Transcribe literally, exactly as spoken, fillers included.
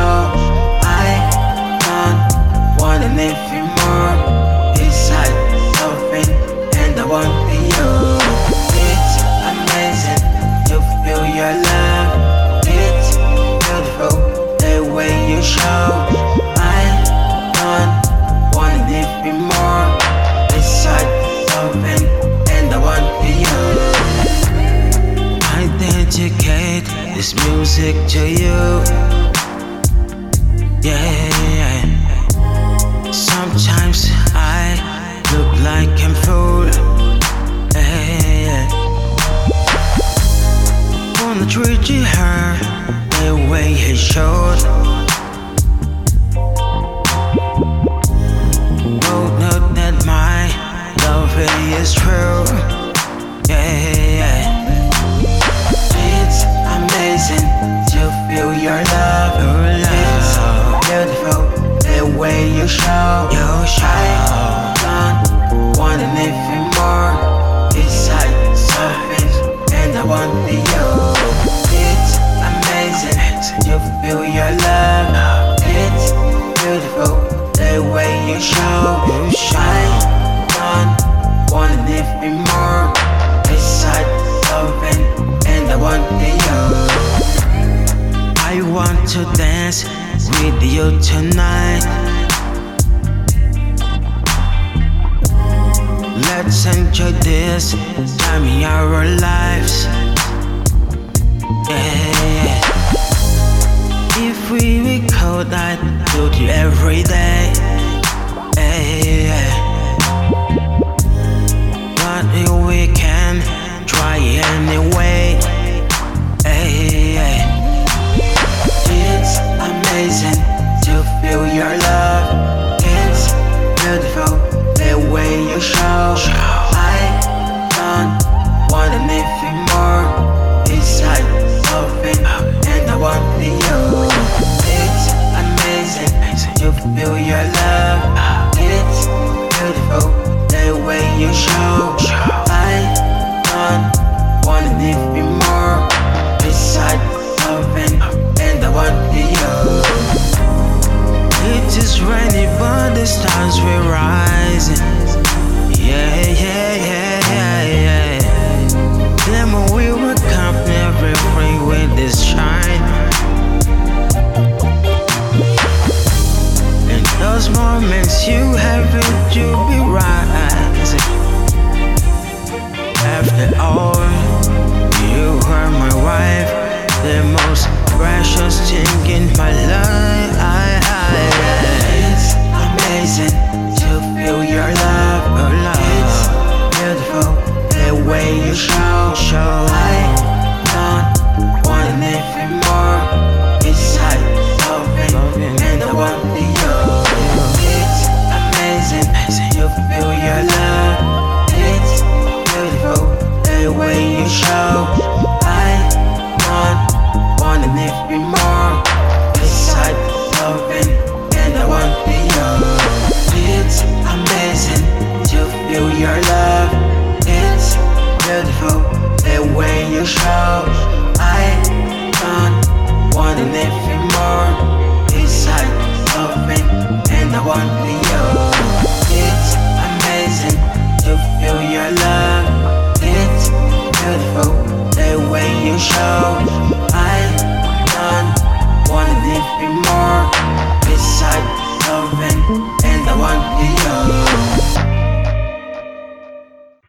show. I don't want anything more beside loving, and I want you. It's amazing to feel your love. It's beautiful the way you show. I don't want anything more beside loving, and I want you. I dedicate this music to you. Yeah, sometimes I look like I'm fool. Yeah, wanna treat you her the way he should. Oh, know that my love is true. Yeah, it's amazing to feel your love. It's beautiful the way you show. You show. I don't want anything more beside surface, and I want you. It's amazing to feel your love. It's beautiful the way you show. I don't want anything more beside loving, and I want you. I want to dance with you tonight. Let's enjoy this time in our lives. Yeah. If we record, I'd do it every day. Yeah. But if we can try anyway. Yeah. It's amazing to feel your love. It's beautiful the way you show. I don't want anything more beside loving, and I want you. It's amazing to feel your love. It's beautiful the way you show. I don't want anything more beside loving, and I want you. It is raining but the stars will rising. Yeah, yeah, yeah, yeah, yeah. Then we will come everything with this shine. In those moments you have it, you be rising. After all, you are my wife, the most precious thing in my life. It's amazing to feel your love. It's beautiful the way you show. I don't want anything more beside loving, and I want you. It's amazing to feel your love. It's beautiful the way you show. I don't want anything more beside loving, and I want you. It's amazing to feel your love. It's beautiful the way you show. I don't want anything more beside loving, and I want you. It's amazing to feel your love. It's beautiful the way you show.